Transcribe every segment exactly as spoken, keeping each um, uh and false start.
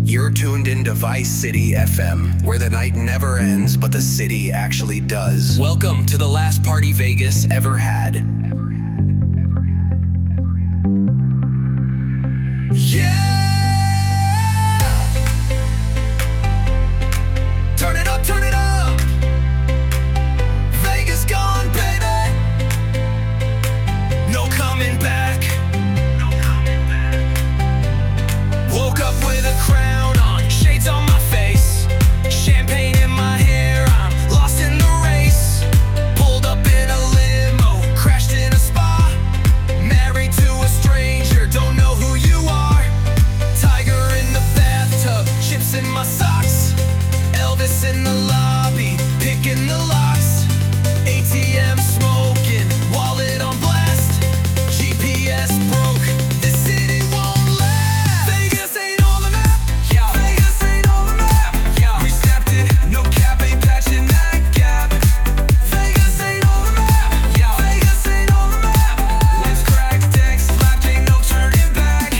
You're tuned into Vice City F M, where the night never ends, but the city actually does. Welcome to the last party Vegas ever had. Yeah! Turn it up, turn it up! Vegas gone, baby! No coming back. No coming back. Woke up with a crown on, shades on my face, champagne in my hair, I'm lost in the race. Pulled up in a limo, crashed in a spa, married to a stranger, don't know who you are. Tiger in the bathtub, chips in my socks, Elvis in the lobby, picking the locks. A T M smoking, wallet on blast, G P S broke, this city won't last. Vegas ain't on the map, yeah. Vegas ain't on the map, yeah. We snapped it, no cap, ain't patching that gap. Vegas ain't on the map, yeah. Vegas ain't on the map. Let's crack decks, slapped, ain't no turning back.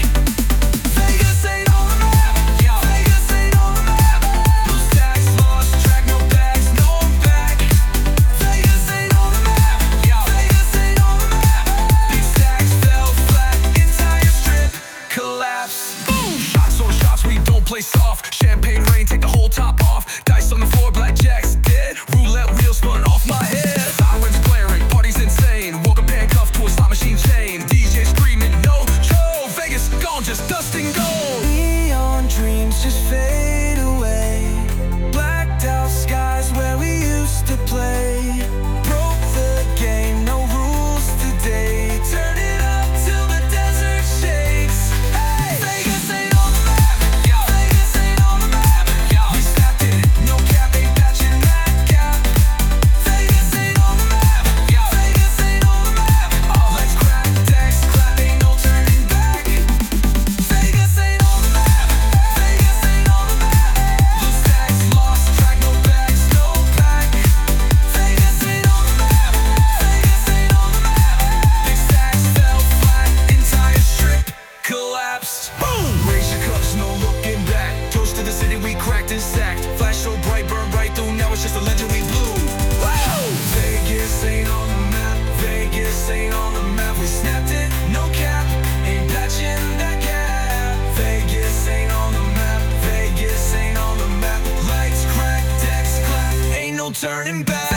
Vegas ain't on the map, yeah. Vegas ain't on the map. No stacks, lost track, no bags, no back. Vegas ain't on the map, yeah. Vegas ain't on the map. Big stacks fell flat, entire strip collapsed. Boom! Shots on shots, we don't play soft. Champagne rain, take the whole top off. Dice on the floor, blackjack's dead. Roulette wheel spun off my head. Sirens blaring, party's insane. Woke up handcuffed to a slot machine chain. D J screaming, no control. Vegas gone, just dust and gold. Neon dreams just fade away. Blacked out skies where we used to play. Broke the game, no rules today. Turn it up till the desert shakes. Hey! Vegas ain't on the map, yeah. Vegas ain't on the map, yeah. We snapped it, no cap, ain't patching that gap. Vegas ain't on the map, yeah. Vegas ain't on the map. Oh, let's crack decks, clap, ain't no turning back. Vegas ain't on the map, Vegas ain't on the map. Blue stacks, lost track, no bags, no pack. Vegas ain't on the map, Vegas ain't on the map. Big stacks fell flat, entire strip collapsed. Boom! Raise your cups, no looking back. Toast to the city, we cracked and sacked. Flash so bright, burn right through. Now it's just a legend we blew. Whoa! Vegas ain't on the map, Vegas ain't on the map. We snapped it, no cap, ain't patching that gap. Vegas ain't on the map, Vegas ain't on the map. Lights crack, decks clap, ain't no turning back.